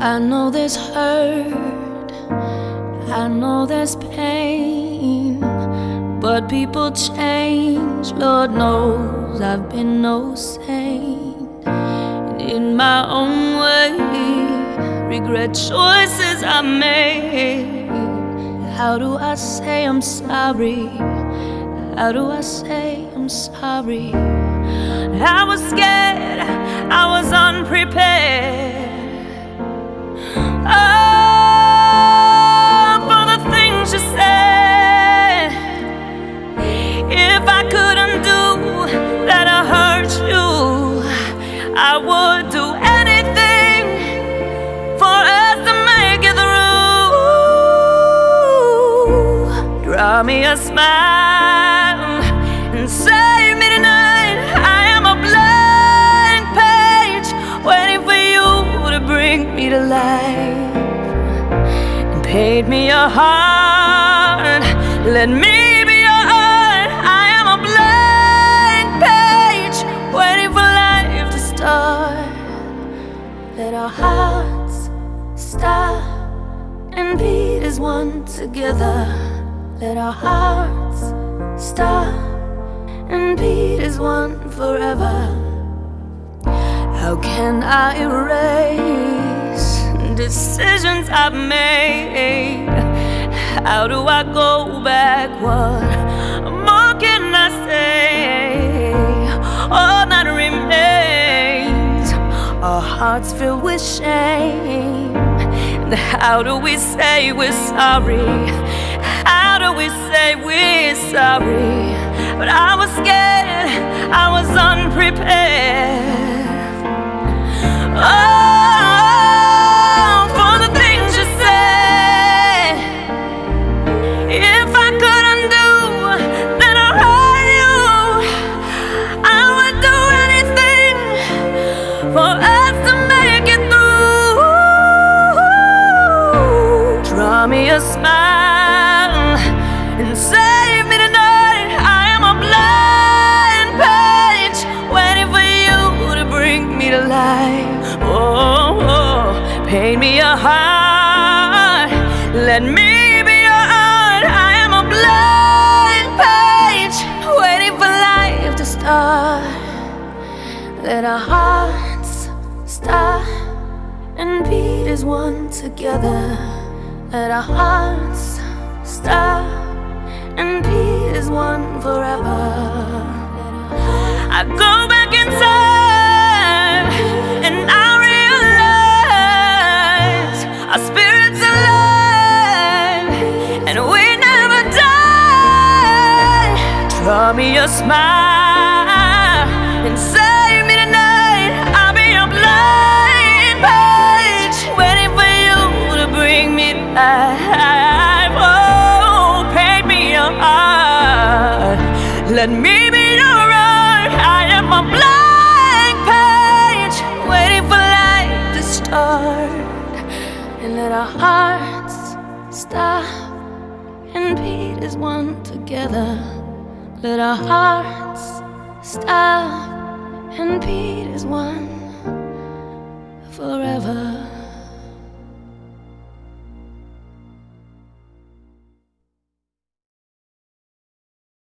I know there's hurt, I know there's pain, but people change, Lord knows I've been no saint. And in my own way, regret choices I made. How do I say I'm sorry? How do I say I'm sorry? I was scared, I was unprepared. Oh, for the things you said. If I couldn't do that I hurt you, I would do anything for us to make it through. Draw me a smile and save me tonight. I am a blank page waiting for you to bring me to life. And paint me a heart, let me be your art. I am a blank page waiting for life to start. Let our hearts stop and beat as one together. Let our hearts stop and beat as one forever. How can I erase decisions I've made? How do I go back? What more can I say? All that remains are hearts filled with shame. And how do we say we're sorry? How do we say we're sorry? But I was scared, I was unprepared. Oh, for the things you said. If I couldn't do that I hurt you, I would do anything for us to make it through. Draw me a smile and save me tonight. I am a blank page waiting for you to bring me to life. Oh, oh, paint me a heart, let me be your art. I am a blank page waiting for life to start. Let our hearts stop and beat as one together. Let our hearts stop and beat as one forever. I go back in time and I realize our spirits alive and we never die. Draw me a smile and save me tonight. I'll be a blank page waiting for you to bring me to life. Oh, paint me a heart, let me be your art. I am a blank page waiting for life to start. And let our hearts stop and beat as one together. Let our hearts stop and beat as one forever.